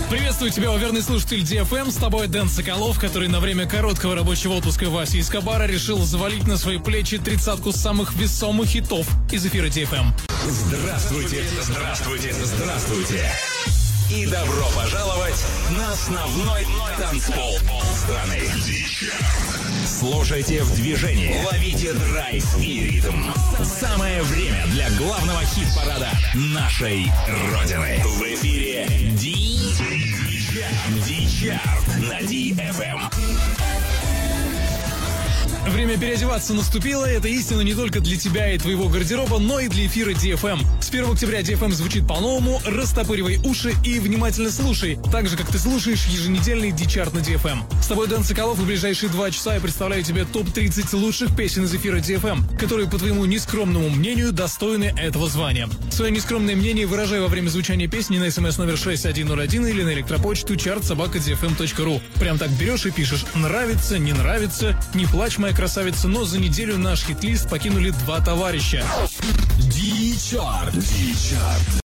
Приветствую тебя, верный слушатель DFM. С тобой Дэн Соколов, который на время короткого рабочего отпуска Васи Эскобара решил завалить на свои плечи 30-ку самых весомых хитов из эфира DFM. Здравствуйте, здравствуйте, здравствуйте. И добро пожаловать на основной танцпол страны. Слушайте в движении, ловите драйв и ритм. Самое время для главного хит-парада нашей Родины. В эфире D-Chart на DFM. Время переодеваться наступило. Это истина не только для тебя и твоего гардероба, но и для эфира DFM. С 1 октября DFM звучит по-новому. Растопыривай уши и внимательно слушай. Так же, как ты слушаешь еженедельный D-Chart на DFM. С тобой Дэн Соколов, и в ближайшие 2 часа я представляю тебе топ-30 лучших песен из эфира DFM, которые, по твоему нескромному мнению, достойны этого звания. Свое нескромное мнение выражай во время звучания песни на смс номер 6101 или на электропочту chart@dfm.ru. Прям так берешь и пишешь: нравится, не нравится, не плачь, моя красавица, но за неделю наш хит-лист покинули 2 товарища. D-Chart.